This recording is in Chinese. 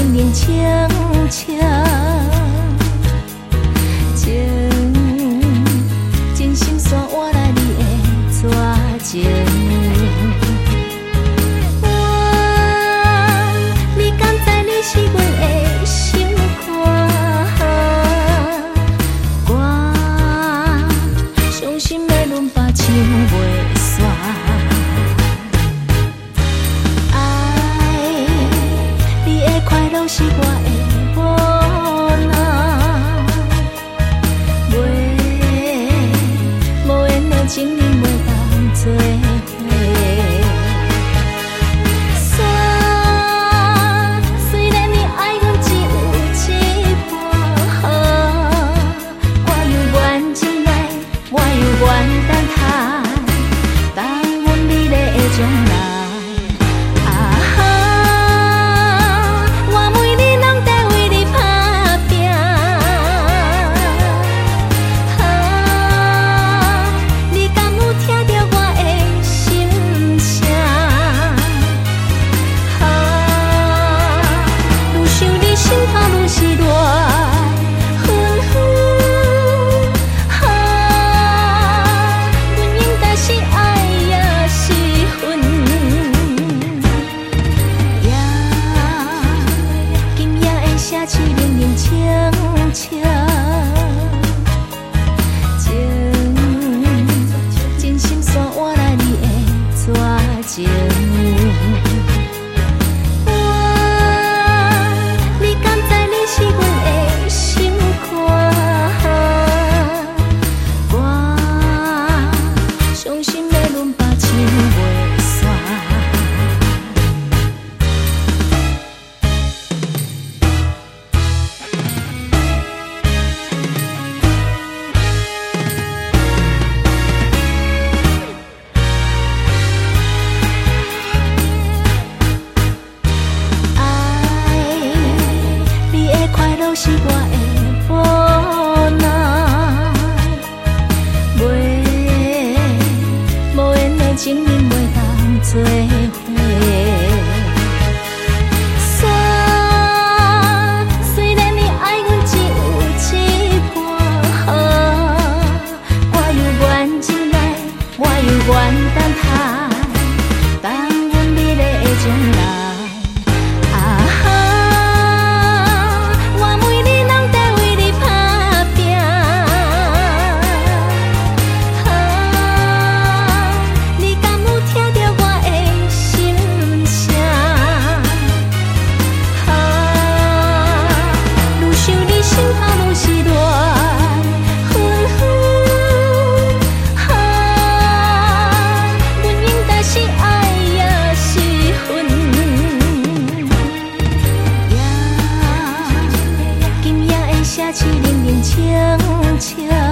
冷冷清清，真心线换来你的绝情。你敢知你是阮的心肝？我伤心的阮把唱袂煞。爱你的快乐是我的无奈，无缘的情人袂当做伙。虽然你爱阮只有一半，我又愿忍耐，我又愿等待，等阮美丽的将来。真心线换来你的绝情。你敢知你是阮的心肝？我伤心的阮把唱袂煞。是我的无奈，无缘的情人袂当做伙。虽然你爱阮只有一半，我又愿忍耐，我又愿等待，等阮美丽的将来。下起冷冷清清。